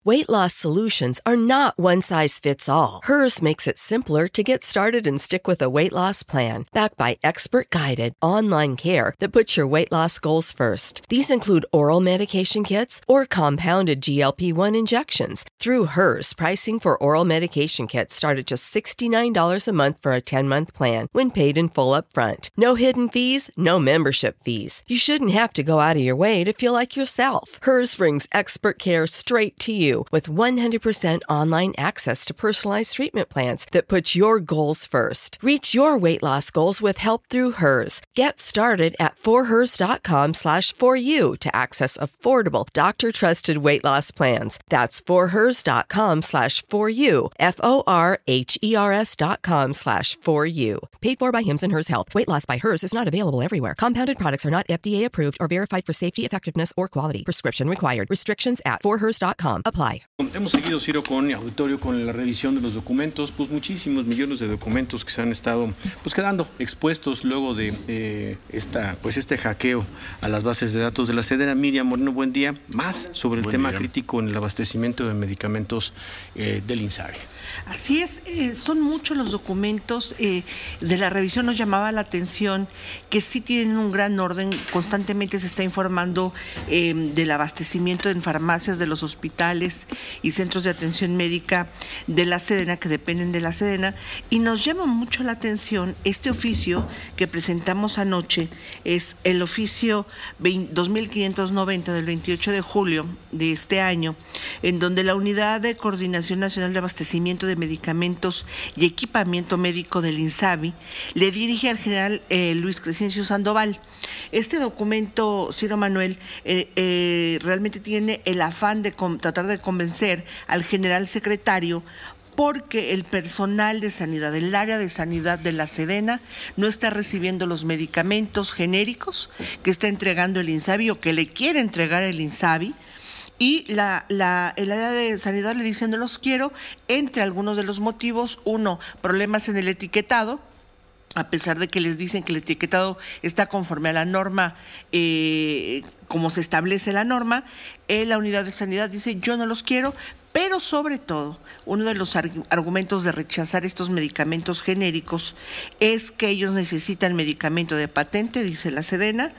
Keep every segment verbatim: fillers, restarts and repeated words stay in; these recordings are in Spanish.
Weight loss solutions are not one size fits all. Hers makes it simpler to get started and stick with a weight loss plan, backed by expert-guided online care that puts your weight loss goals first. These include oral medication kits or compounded G L P one injections. Through Hers, pricing for oral medication kits start at just sixty-nine dollars a month for a ten-month plan when paid in full upfront. No hidden fees, no membership fees. You shouldn't have to go out of your way to feel like yourself. Hers brings expert care straight to you with one hundred percent online access to personalized treatment plans that put your goals first. Reach your weight loss goals with help through Hers. Get started at forhers.com slash for you to access affordable, doctor-trusted weight loss plans. That's forhers.com slash for you, F O R H E R S dot com slash for you. Paid for by Hims and Hers Health. Weight loss by Hers is not available everywhere. Compounded products are not F D A approved or verified for safety, effectiveness, or quality. Prescription required. Restrictions at forhers dot com apply. Hemos seguido, Ciro, con el auditorio, con la revisión de los documentos, pues muchísimos millones de documentos que se han estado pues quedando expuestos luego de eh, esta, pues este hackeo a las bases de datos de la Sedena. Miriam Moreno, buen día. Más sobre el buen tema día. crítico en el abastecimiento de medicamentos eh, del INSABI. Así es, eh, son muchos los documentos eh, de la revisión. Nos llamaba la atención que sí tienen un gran orden. Constantemente se está informando eh, del abastecimiento en farmacias de los hospitales y centros de atención médica de la Sedena, que dependen de la Sedena, y nos llama mucho la atención este oficio que presentamos anoche. Es el oficio dos mil quinientos noventa del veintiocho de julio de este año, en donde la Unidad de Coordinación Nacional de Abastecimiento de Medicamentos y Equipamiento Médico del INSABI le dirige al general eh, Luis Crescencio Sandoval. Este documento, Ciro Manuel, eh, eh, realmente tiene el afán de com- tratar de convencer al general secretario, porque el personal de sanidad, el área de sanidad de la Sedena, no está recibiendo los medicamentos genéricos que está entregando el INSABI o que le quiere entregar el INSABI. Y la, la, el área de sanidad le dice: no los quiero, entre algunos de los motivos. Uno, problemas en el etiquetado, a pesar de que les dicen que el etiquetado está conforme a la norma, eh, como se establece la norma, eh, la unidad de sanidad dice: yo no los quiero. Pero sobre todo, uno de los argumentos de rechazar estos medicamentos genéricos es que ellos necesitan medicamento de patente, dice la Sedena,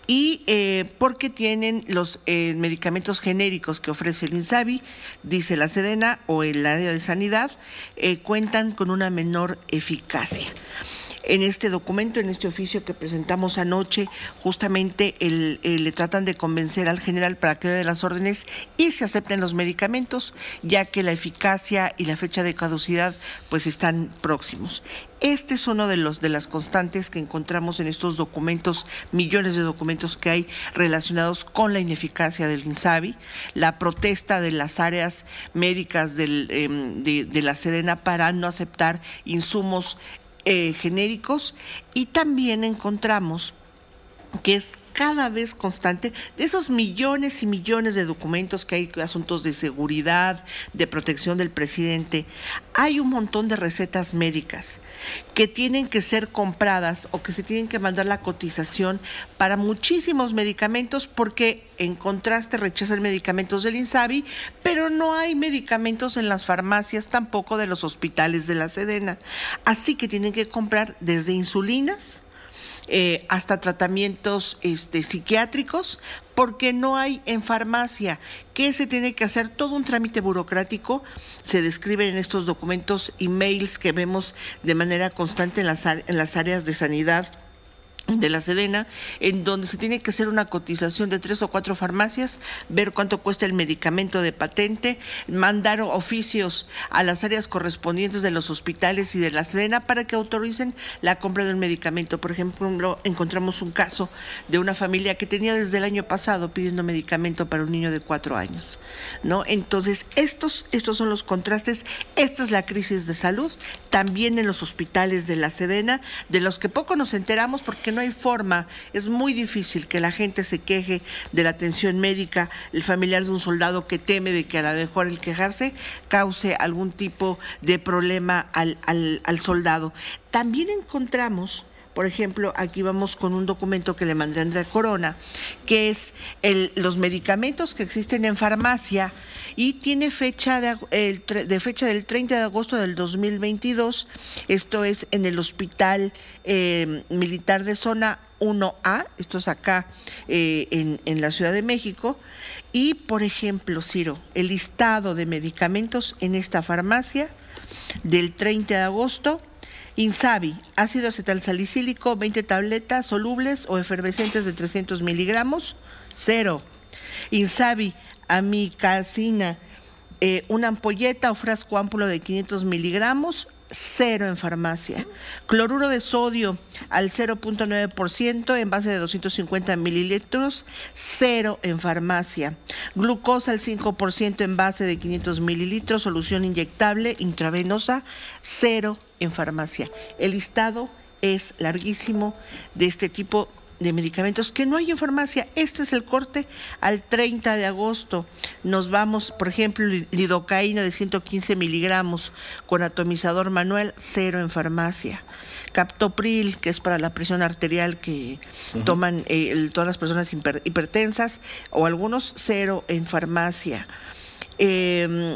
y eh, porque tienen los eh, medicamentos genéricos que ofrece el INSABI, dice la Sedena, o el área de sanidad, eh, cuentan con una menor eficacia. En este documento, en este oficio que presentamos anoche, justamente el, el, le tratan de convencer al general para que dé las órdenes y se acepten los medicamentos, ya que la eficacia y la fecha de caducidad pues están próximos. Este es uno de los de las constantes que encontramos en estos documentos, millones de documentos que hay relacionados con la ineficacia del INSABI, la protesta de las áreas médicas del, eh, de, de la Sedena para no aceptar insumos Eh, genéricos, y también encontramos que es cada vez constante de esos millones y millones de documentos que hay, asuntos de seguridad, de protección del presidente. Hay un montón de recetas médicas que tienen que ser compradas o que se tienen que mandar la cotización para muchísimos medicamentos, porque en contraste rechazan medicamentos del INSABI, pero no hay medicamentos en las farmacias, tampoco de los hospitales de la Sedena. Así que tienen que comprar desde insulinas Eh, hasta tratamientos este, psiquiátricos, porque no hay en farmacia. ¿Qué se tiene que hacer? Todo un trámite burocrático. Se describen en estos documentos emails que vemos de manera constante en las, en las áreas de sanidad de la Sedena, en donde se tiene que hacer una cotización de tres o cuatro farmacias, ver cuánto cuesta el medicamento de patente, mandar oficios a las áreas correspondientes de los hospitales y de la Sedena para que autoricen la compra de un medicamento. Por ejemplo, encontramos un caso de una familia que tenía desde el año pasado pidiendo medicamento para un niño de cuatro años, ¿no? Entonces, estos, estos son los contrastes. Esta es la crisis de salud, también en los hospitales de la Sedena, de los que poco nos enteramos porque no hay forma. Es muy difícil que la gente se queje de la atención médica, el familiar de un soldado que teme de que a la mejor el quejarse cause algún tipo de problema al, al, al soldado. También encontramos por ejemplo, aquí vamos con un documento que le mandé a Andrea Corona, que es el, los medicamentos que existen en farmacia y tiene fecha de, el, de fecha del treinta de agosto del dos mil veintidós. Esto es en el Hospital eh, Militar de Zona uno A, esto es acá eh, en, en la Ciudad de México. Y, por ejemplo, Ciro, el listado de medicamentos en esta farmacia del treinta de agosto, Insabi, ácido acetalsalicílico, veinte tabletas solubles o efervescentes de trescientos miligramos, cero. Insabi, amicacina, eh, una ampolleta o frasco ampulo de quinientos miligramos, cero en farmacia. Cloruro de sodio al cero punto nueve por ciento, envase de doscientos cincuenta mililitros, cero en farmacia. Glucosa al cinco por ciento, envase de quinientos mililitros, solución inyectable intravenosa, cero en farmacia. El listado es larguísimo de este tipo de medicamentos que no hay en farmacia. Este es el corte al treinta de agosto. Nos vamos, por ejemplo, lidocaína de ciento quince miligramos con atomizador manual, cero en farmacia. Captopril, que es para la presión arterial que uh-huh. toman eh, todas las personas hiper, hipertensas o algunos, cero en farmacia. Eh,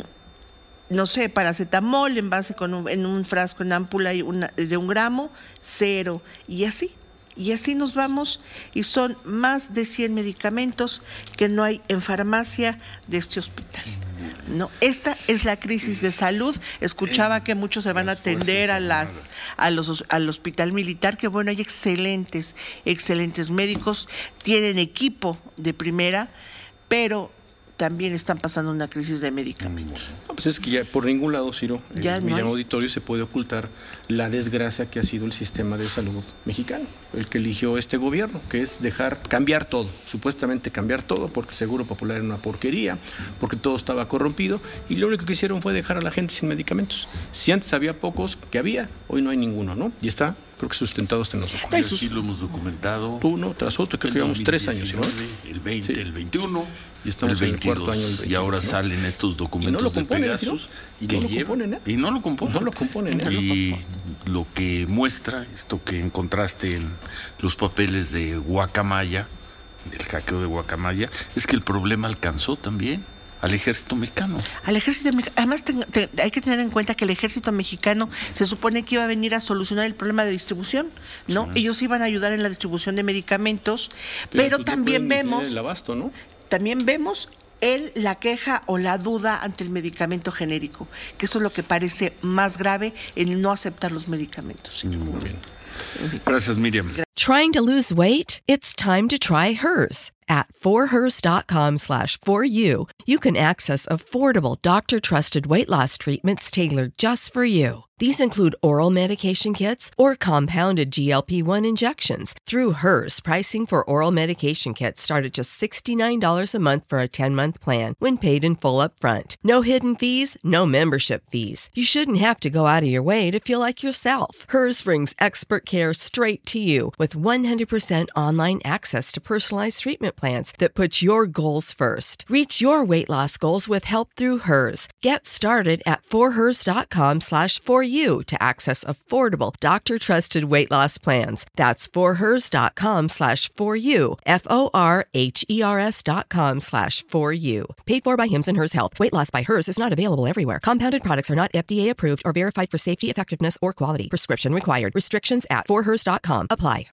no sé, paracetamol en base con un, en un frasco en ámpula y una, de un gramo, cero, y así. Y así nos vamos, y son más de cien medicamentos que no hay en farmacia de este hospital. No, esta es la crisis de salud. Escuchaba que muchos se van a atender a las a los al hospital militar, que bueno, hay excelentes, excelentes médicos, tienen equipo de primera, pero también están pasando una crisis de medicamentos. No, pues es que ya por ningún lado, Ciro, ya en no mi hay. auditorio se puede ocultar la desgracia que ha sido el sistema de salud mexicano, el que eligió este gobierno, que es dejar cambiar todo, supuestamente cambiar todo, porque el Seguro Popular era una porquería, porque todo estaba corrompido, y lo único que hicieron fue dejar a la gente sin medicamentos. Si antes había pocos, que había, hoy no hay ninguno, ¿no? Y está, creo que sustentado hasta en los documentos. Sí, lo hemos documentado. Uno tras otro, creo que llevamos tres años, ¿no? El veinte, sí. El veintiuno, y estamos el veintidós, en el cuarto año, el veintidós, y ahora ¿no? salen estos documentos y no lo de componen, Pegasus. Y que no lo llevan, componen, ¿eh? Y no lo componen. No lo componen, ¿eh? Y lo que muestra, esto que encontraste en los papeles de Guacamaya, del hackeo de Guacamaya, es que el problema alcanzó también al ejército mexicano. Al ejército mexicano. Además, te, te, hay que tener en cuenta que el ejército mexicano se supone que iba a venir a solucionar el problema de distribución, ¿no? Sí. Ellos iban a ayudar en la distribución de medicamentos, pero, pero también vemos... El abasto, ¿no? También vemos... El, la queja o la duda ante el medicamento genérico, que eso es lo que parece más grave, el no aceptar los medicamentos. Muy bien. Gracias, Miriam. Trying to lose weight? It's time to try Hers. At forhers.com slash for you, you can access affordable doctor-trusted weight loss treatments tailored just for you. These include oral medication kits or compounded G L P one injections. Through Hers, pricing for oral medication kits start at just sixty-nine dollars a month for a ten-month plan when paid in full upfront. No hidden fees, no membership fees. You shouldn't have to go out of your way to feel like yourself. Hers brings expert care straight to you with one hundred percent online access to personalized treatment plans that put your goals first. Reach your weight loss goals with help through Hers. Get started at forhers.com slash for you to access affordable doctor-trusted weight loss plans. That's forhers.com slash for you. F O R H E R S dot com slash for you. Paid for by Hims and Hers Health. Weight loss by Hers is not available everywhere. Compounded products are not F D A approved or verified for safety, effectiveness, or quality. Prescription required. Restrictions at forhers dot com apply.